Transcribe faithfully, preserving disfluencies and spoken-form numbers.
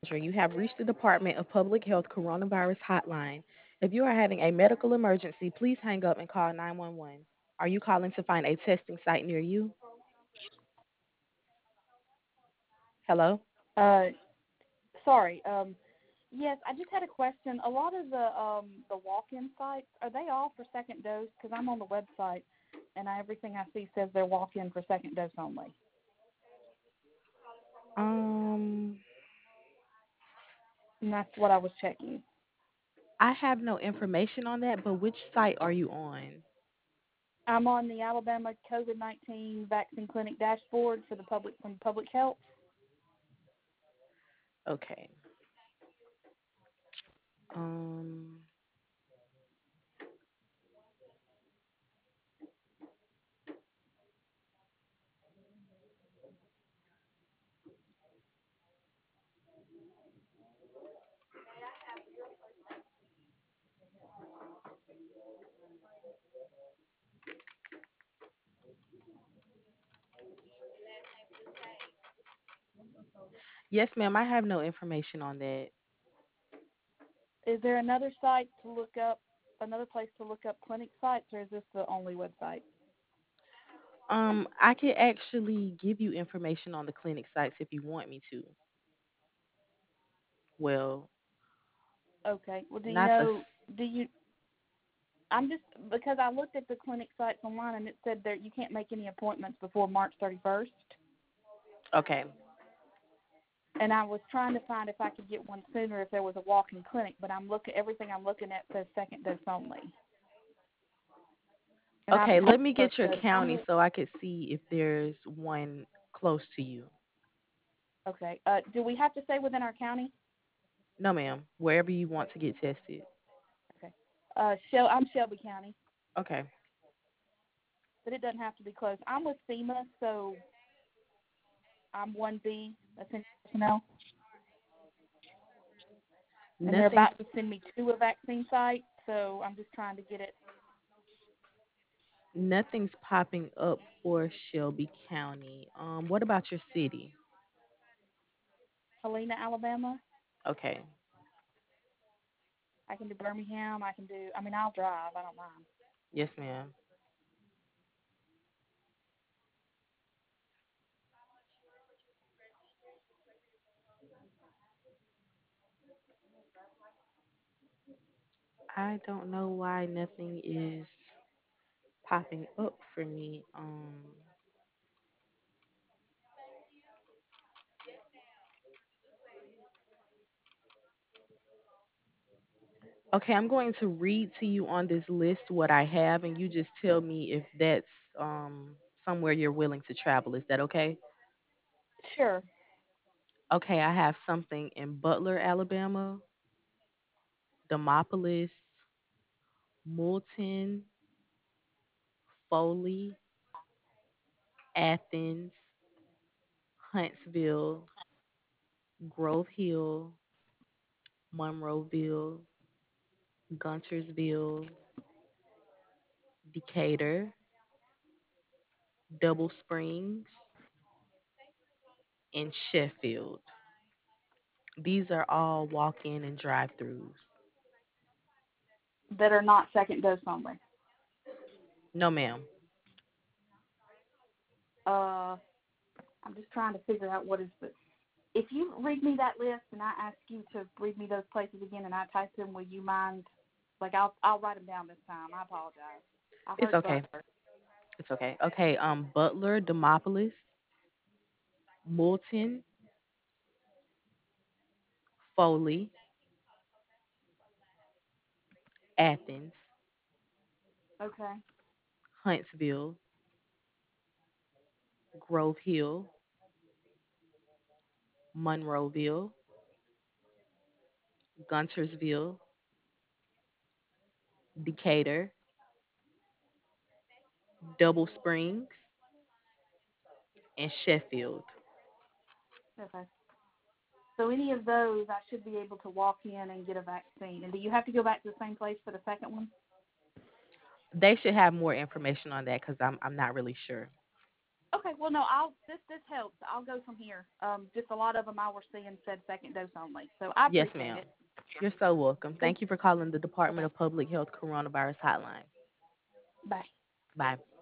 disclosure. You have reached the Department of Public Health Coronavirus Hotline. If you are having a medical emergency, please hang up and call nine one one. Are you calling to find a testing site near you? Hello? Uh, Sorry. Um, yes, I just had a question. A lot of the um the walk-in sites are they all for second dose? Because I'm on the website, and I, everything I see says they're walk-in for second dose only. Um, And that's what I was checking. I have no information on that, but which site are you on? I'm on the Alabama COVID nineteen vaccine clinic dashboard for the public from Public Health. Okay. Um, yes, ma'am, I have no information on that. Is there another site to look up, another place to look up clinic sites, or is this the only website? Um, I could actually give you information on the clinic sites if you want me to. Well, Okay. Well, do you not the. know? s- Do you? I'm just because I looked at the clinic sites online and it said that you can't make any appointments before March thirty-first. Okay. And I was trying to find if I could get one sooner if there was a walk-in clinic, but I'm looking everything I'm looking at says second dose only. And I'm Okay, let me so get your county I'm so I could see if there's one close to you. okay. Uh, do we have to stay within our county? No, ma'am. Wherever you want to get tested. Okay. Uh, Shel- I'm Shelby County, Okay. but it doesn't have to be close. I'm with FEMA, so I'm one B essential personnel, and they're Nothing's about to send me to a vaccine site, so I'm just trying to get it. nothing's popping up for Shelby County. Um, what about your city? Helena, Alabama. Okay. I can do Birmingham. I can do. I mean, I'll drive. I don't mind. Yes, ma'am. I don't know why nothing is popping up for me. Um, okay, I'm going to read to you on this list what I have, and you just tell me if that's um somewhere you're willing to travel. Is that okay? Sure. Okay, I have something in Butler, Alabama, Demopolis, Moulton, Foley, Athens, Huntsville, Grove Hill, Monroeville, Guntersville, Decatur, Double Springs, and Sheffield. These are all walk in and drive throughs. That are not second dose only. No, ma'am. Uh, I'm just trying to figure out what is the. If you read me that list and I ask you to read me those places again and I type them, will you mind? Like I'll I'll write them down this time. I apologize. I It's heard okay. Butler. It's okay. Okay. Um, Butler, Demopolis, Moulton, Foley, Athens, Okay. Huntsville, Grove Hill, Monroeville, Guntersville, Decatur, Double Springs, and Sheffield. Okay. So any of those, I should be able to walk in and get a vaccine. And do you have to go back to the same place for the second one? They should have more information on that because I'm I'm not really sure. Okay, well, no, I'll this this helps. I'll go from here. Um, just a lot of them I were seeing said second dose only, so I Yes, appreciate ma'am. it. You're so welcome. Good. Thank you for calling the Okay. Department of Public Health Coronavirus Hotline. Bye. Bye.